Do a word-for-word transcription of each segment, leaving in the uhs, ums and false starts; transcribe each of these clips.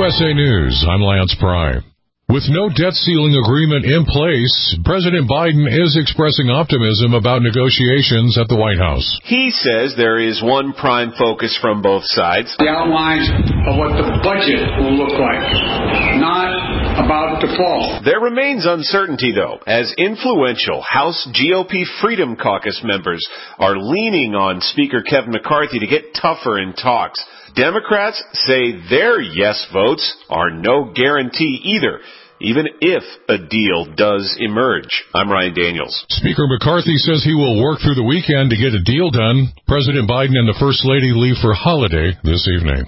U S A News, I'm Lance Pry. With no debt ceiling agreement in place, President Biden is expressing optimism about negotiations at the White House. He says there is one prime focus from both sides. The outlines of what the budget will look like, not about default. There remains uncertainty, though, as influential House G O P Freedom Caucus members are leaning on Speaker Kevin McCarthy to get tougher in talks. Democrats say their yes votes are no guarantee either, even if a deal does emerge. I'm Ryan Daniels. Speaker McCarthy says he will work through the weekend to get a deal done. President Biden and the First Lady leave for holiday this evening.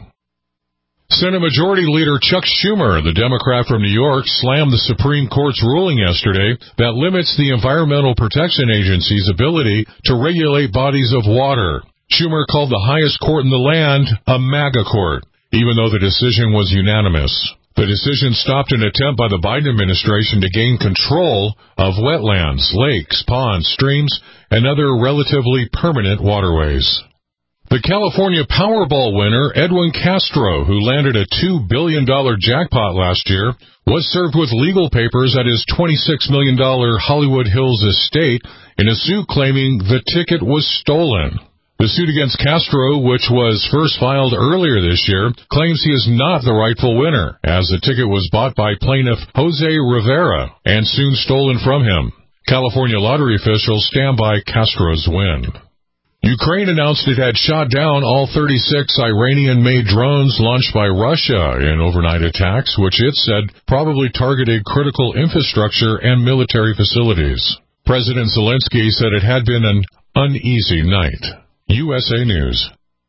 Senate Majority Leader Chuck Schumer, the Democrat from New York, slammed the Supreme Court's ruling yesterday that limits the Environmental Protection Agency's ability to regulate bodies of water. Schumer called the highest court in the land a MAGA court, even though the decision was unanimous. The decision stopped an attempt by the Biden administration to gain control of wetlands, lakes, ponds, streams, and other relatively permanent waterways. The California Powerball winner, Edwin Castro, who landed a two billion dollars jackpot last year, was served with legal papers at his twenty-six million dollars Hollywood Hills estate in a suit claiming the ticket was stolen. The suit against Castro, which was first filed earlier this year, claims he is not the rightful winner, as the ticket was bought by plaintiff Jose Rivera and soon stolen from him. California lottery officials stand by Castro's win. Ukraine announced it had shot down all thirty-six Iranian-made drones launched by Russia in overnight attacks, which it said probably targeted critical infrastructure and military facilities. President Zelensky said it had been an uneasy night. U S A News.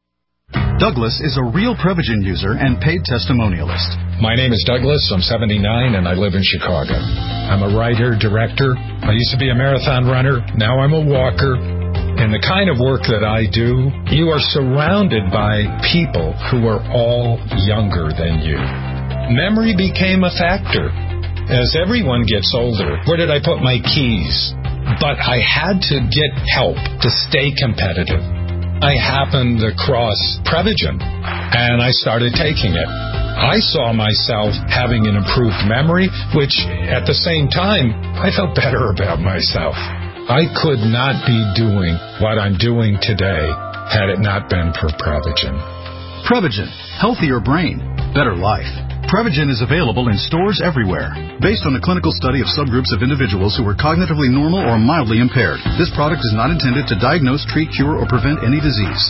Douglas is a real Prevagen user and paid testimonialist. My name is Douglas. I'm seventy-nine and I live in Chicago. I'm a writer, director. I used to be a marathon runner. Now I'm a walker. In the kind of work that I do, you are surrounded by people who are all younger than you. Memory became a factor. As everyone gets older, where did I put my keys? But I had to get help to stay competitive. I happened across Prevagen, and I started taking it. I saw myself having an improved memory, which, at the same time, I felt better about myself. I could not be doing what I'm doing today had it not been for Prevagen. Prevagen. Healthier brain. Better life. Prevagen is available in stores everywhere. Based on a clinical study of subgroups of individuals who were cognitively normal or mildly impaired, this product is not intended to diagnose, treat, cure, or prevent any disease.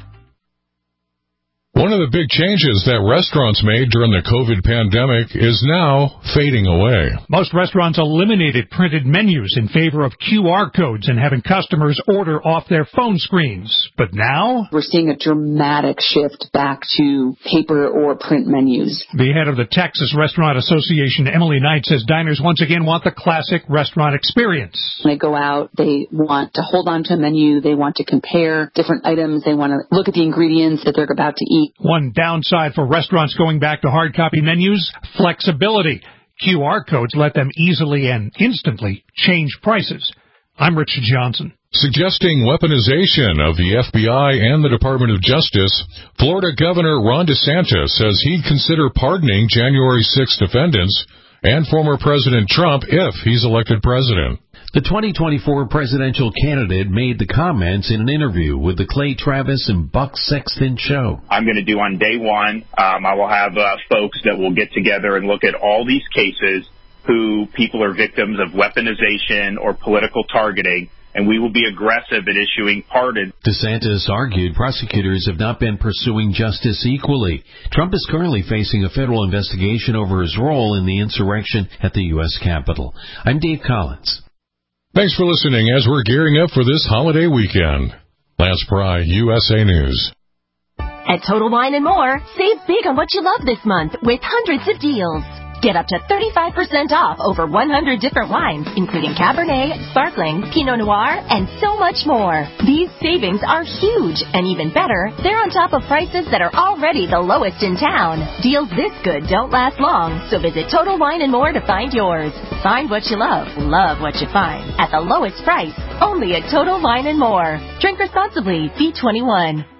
One of the big changes that restaurants made during the COVID pandemic is now fading away. Most restaurants eliminated printed menus in favor of Q R codes and having customers order off their phone screens. But now we're seeing a dramatic shift back to paper or print menus. The head of the Texas Restaurant Association, Emily Knight, says diners once again want the classic restaurant experience. When they go out, they want to hold on to a menu. They want to compare different items. They want to look at the ingredients that they're about to eat. One downside for restaurants going back to hard copy menus, flexibility. Q R codes let them easily and instantly change prices. I'm Richard Johnson. Suggesting weaponization of the F B I and the Department of Justice, Florida Governor Ron DeSantis says he'd consider pardoning January sixth defendants and former President Trump if he's elected president. The twenty twenty-four presidential candidate made the comments in an interview with the Clay Travis and Buck Sexton show. I'm going to do on day one, um, I will have uh, folks that will get together and look at all these cases who people are victims of weaponization or political targeting, and we will be aggressive at issuing pardons. DeSantis argued prosecutors have not been pursuing justice equally. Trump is currently facing a federal investigation over his role in the insurrection at the U S Capitol. I'm Dave Collins. Thanks for listening as we're gearing up for this holiday weekend. Lance Pry, U S A News. At Total Wine and More, save big on what you love this month with hundreds of deals. Get up to thirty-five percent off over one hundred different wines, including Cabernet, Sparkling, Pinot Noir, and so much more. These savings are huge, and even better, they're on top of prices that are already the lowest in town. Deals this good don't last long, so visit Total Wine and More to find yours. Find what you love, love what you find, at the lowest price, only at Total Wine and More. Drink responsibly, B twenty-one.